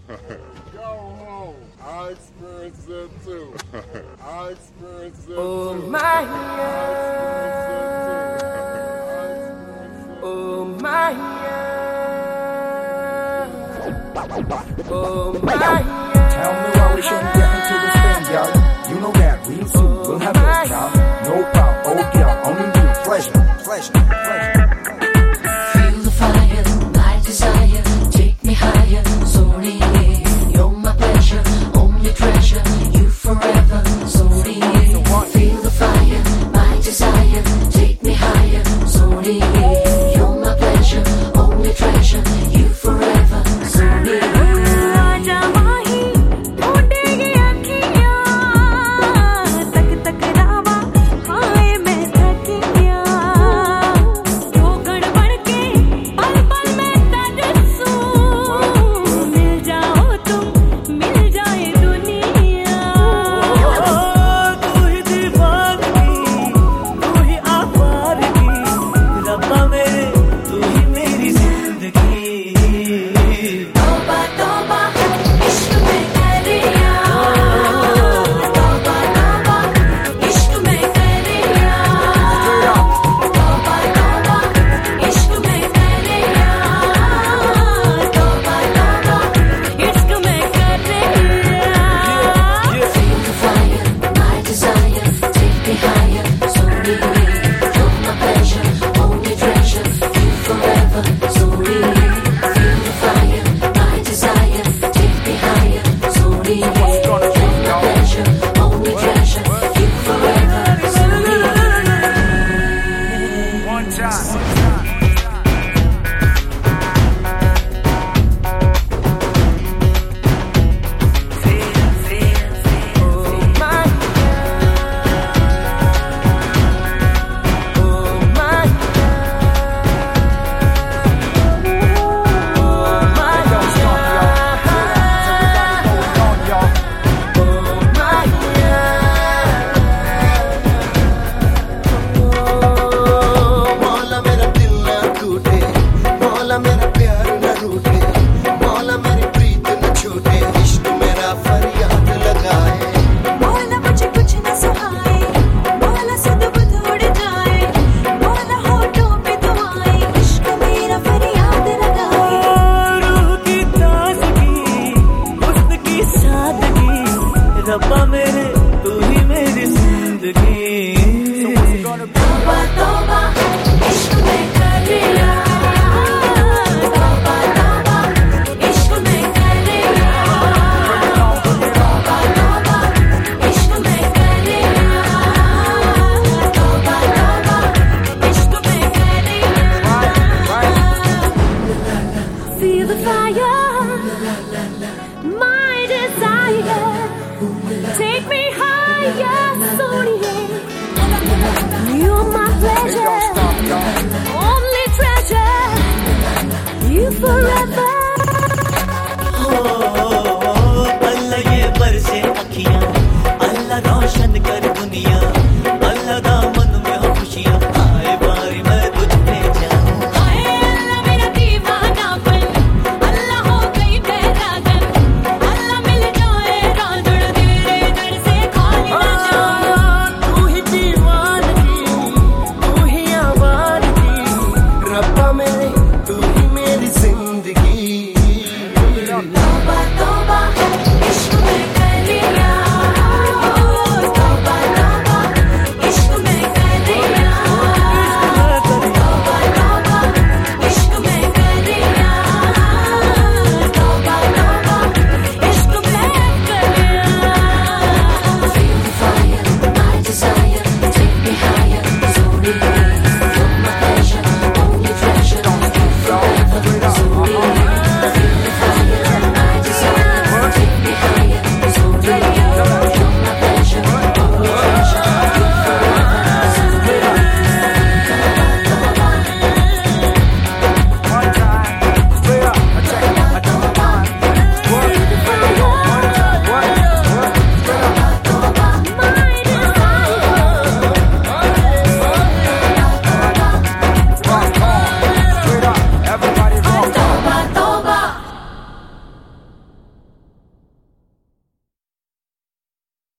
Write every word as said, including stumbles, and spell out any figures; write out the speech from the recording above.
Go home. I experienced it too. I experienced it Oh too. my yeah. Oh my yeah. Oh my yeah. Tell me why we shouldn't get into this thing, y'all. You know that real soon we'll have those, y'all. No problem, oh yeah, only you. Pleasure, pleasure, pleasure. Feel the fire, my desire. Take me higher, sorry. You're my pleasure, only treasure. You forever, sorry. Feel the fire, my desire. Take me higher, sorry. You're my pleasure, only treasure. You forever, sorry. रब्बा मेरे तू ही मेरी जिंदगी तौबा तौबा इश्क में कर लिया तौबा तौबा इश्क में कर लिया तौबा तौबा इश्क में कर लिया तौबा तौबा इश्क में कर लिया Feel the fire, my desire. Take me higher, sorry. You're my pleasure, only treasure. You forever. Oh.